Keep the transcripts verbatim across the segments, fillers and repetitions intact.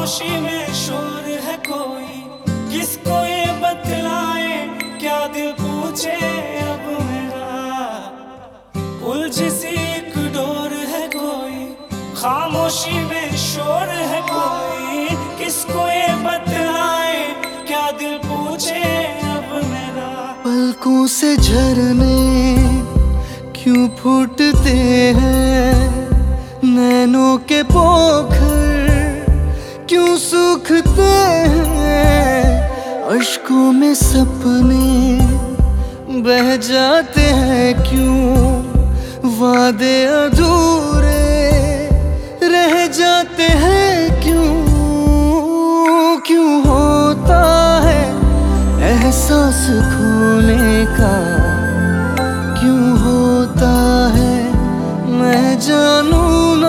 खामोशी में शोर है कोई, किसको ये बतलाए, क्या दिल पूछे अब मेरा। उलझी सी एक डोर है कोई, खामोशी में शोर है कोई, किसको ये बतलाए, क्या दिल पूछे अब मेरा। पलकों से झरने क्यों फूटते हैं, नैनों के पोखर क्यों सूखते हैं, अश्कों में सपने बह जाते हैं क्यों, वादे अधूरे रह जाते हैं क्यों। क्यों होता है एहसास खोने का, क्यों होता है मैं जानू ना,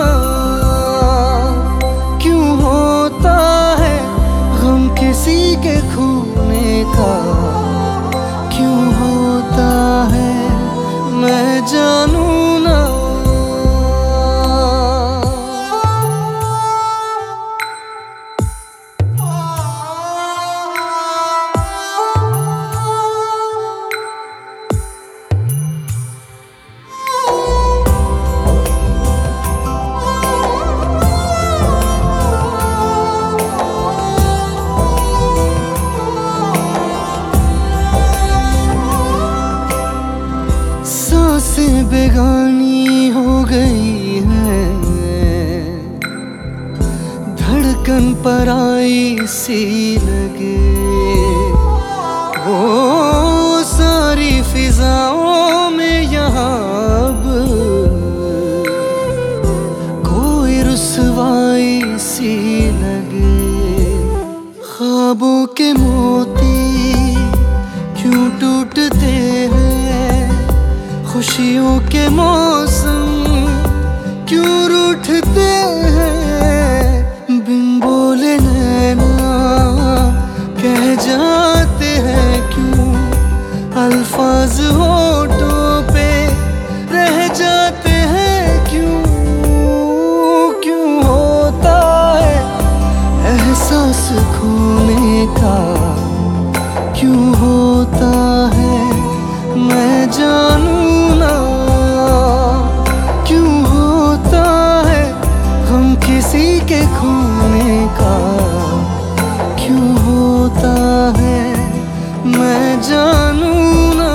क्यों होता है गम किसी के खोने का, क्यों होता है मैं जानू ना। सांसें बेगानी हो गई है, धड़कन पराई सी लगे, वो सारी फिजाओं में यहाँ अब कोई रुसवाई सी लगे। ख्वाबों के मोती क्यों टूटते हैं, खुशियों के मौसम क्यों रूठते हैं, बिन बोले नैना कह जाते हैं क्यों, अल्फाज होठों पे रह जाते हैं क्यों। क्यों होता है एहसास खोने का, क्यों होता है मैं जानू ना, क्यों होता है गम किसी के खोने का, क्यों होता है मैं जानू ना।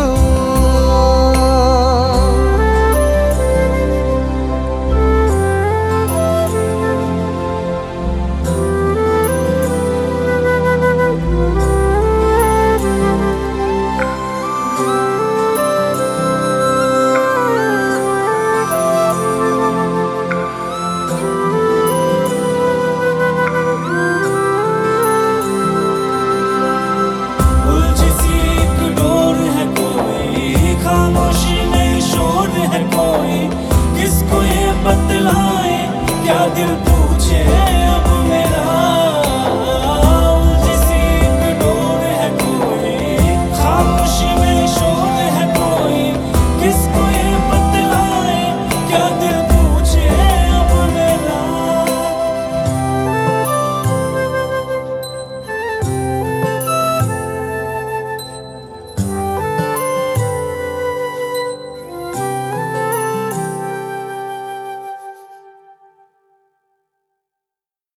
किसको ये बतलाए, क्या दिल पूछे